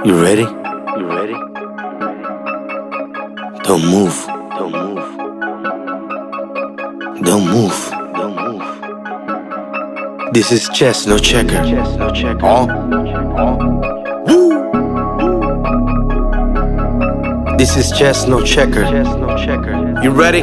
You ready? You ready? Don't move. Don't move. Don't move. Don't move. This is chess, no checker. Chess, no checker. Oh. Woo. This is chess, no checker. Chess, no checker. You ready?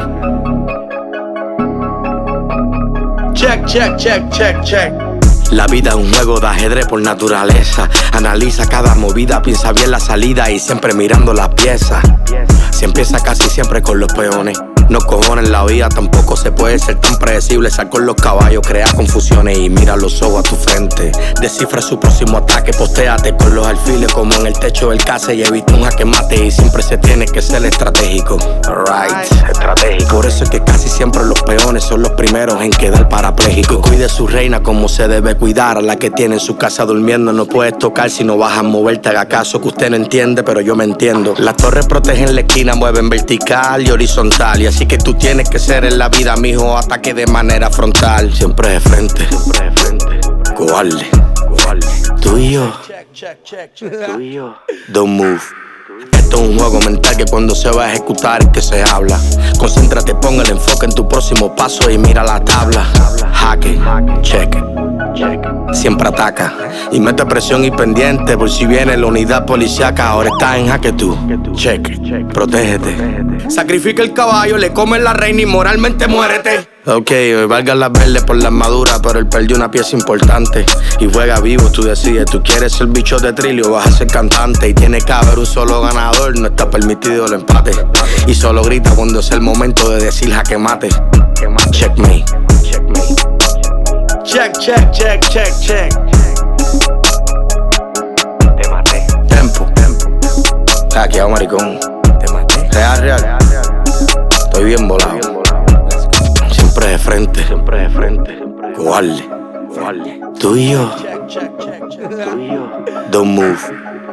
Check, check, check, check, check. La vida es un juego de ajedrez por naturaleza. Analiza cada movida, piensa bien la salida y siempre mirando las piezas. Si empieza casi siempre con los peones. No cojones la vida, tampoco se puede ser tan predecible. Sal con los caballos, crea confusiones y mira los ojos a tu frente. Descifra su próximo ataque, postéate con los alfiles como en el techo del case y evita un jaque mate. Y siempre se tiene que ser estratégico. Alright, estratégico. Por eso es que casi siempre los peones son los primeros en quedar parapléjicos. Cuide a su reina como se debe cuidar. A la que tiene en su casa durmiendo no puedes tocar si no vas a moverte. Haga caso que usted no entiende, pero yo me entiendo. Las torres protegen la esquina, mueven vertical y horizontal. Y así que tú tienes que ser en la vida, mijo, ataque de manera frontal. Siempre de frente, siempre de frente. Cobarde, cobarde. Tú y yo, tú y yo. Don't move. Esto es un juego mental que cuando se va a ejecutar es que se habla. Concéntrate, pon el enfoque en tu próximo paso y mira la tabla. Jaque, cheque, siempre ataca y mete presión y pendiente por si viene la unidad policíaca. Ahora está en jaque tú, cheque, protégete. Sacrifica el caballo, le comes la reina y moralmente muérete. Ok, valga las verdes por la armadura, pero él perdió una pieza importante. Y juega vivo, tú decides, tú quieres ser bicho de trillo o vas a ser cantante. Y tiene que haber un solo ganador, no está permitido el empate. Y solo grita cuando es el momento de decir jaque mate. Checkmate. Check, check, check, check, check. Te maté. Tempo. Hackeado, maricón. Te maté. Real. Estoy bien volado. Siempre de frente. Cobarde. Tú y yo. Don't move.